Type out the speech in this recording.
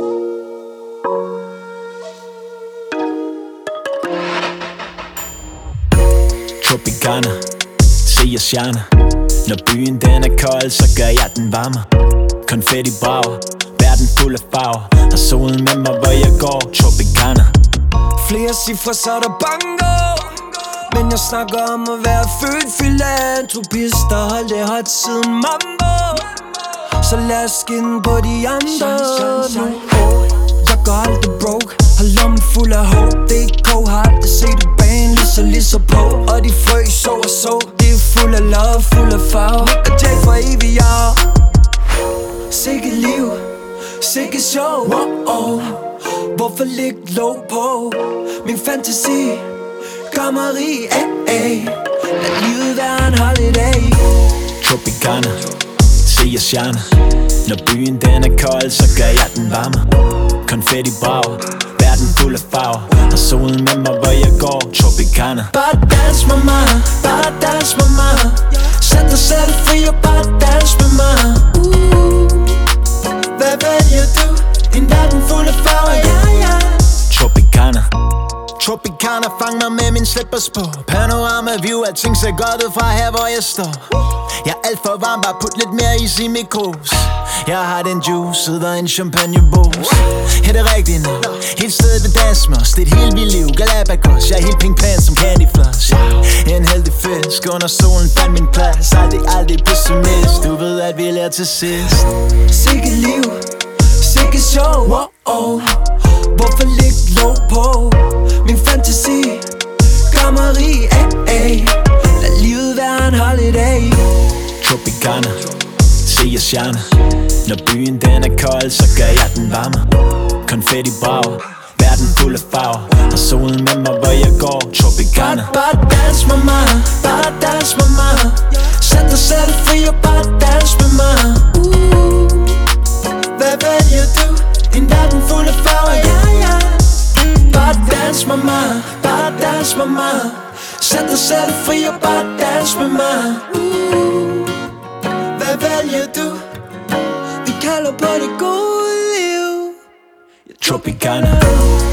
Tropicana, se jeg shiner. Når byen den er kold, så gør jeg den varmere. Konfetti brager, verden fuld af farver. Har solen med mig, hvor jeg går. Tropicana. Flere cifre, så der bango. Men jeg snakker om at være født filantropist og holde det hot siden mambo. Så lad os skinne på de andre nu. Jeg går aldrig broke, har lommen fuld af håb. DK har aldrig set et band lige så på. Og de frø så og så, det er fuld af love, fuld af farve. Nick og Jay for evig år. Sikke liv, sikke show. Hvorfor ligge low på min fantasi? Gør mig rig, lad livet være en holiday. Tropicana, se jeg shiner. Når byen den er kold, så gør jeg den varmere. Konfetti brager, verden fuld af farver. Har solen med mig, hvor jeg går. Tropicana. Bare dans med mig, bare dans med mig. Sæt dig selv fri og bare dans med mig. Hvad vælger du? En verden fuld af farver, Tropicana. Tropicana, fang mig med min slippers på. Panorama view, alting ser godt ud fra her, hvor jeg står. Jeg er alt for varm, bare put lidt mere is i mikros. Jeg har den juice, sidder en champagnebos. Her det rigtigt nu, helt stedet ved dans med os. Det er et helt vildt liv, Galapagos. Jeg er helt pink pan som Candy Floss. En heldig fisk, under solen fandt min plads. Aldrig pessimist, du ved at vi lærer til sidst. Sikke liv, sikke show. Hvorfor ligge low på min fantasi? Gør mig rig, lad livet være en holiday. Tropicana, se jeg shiner. Når byen den er kold, så gør jeg den varmere. Konfetti brager, verden fuld af farver. Har solen med mig, hvor jeg går. Tropicana. Bare dans med mig, bare dans med mig. Sæt dig selv fri og bare dans med mig. Hvad vælger du? En verden fuld af farver, Bare dans med mig, bare dans med mig. Sæt dig selv fri og bare dans med mig. Hvad vælger du? Vi kalder på det gode liv, Tropicana.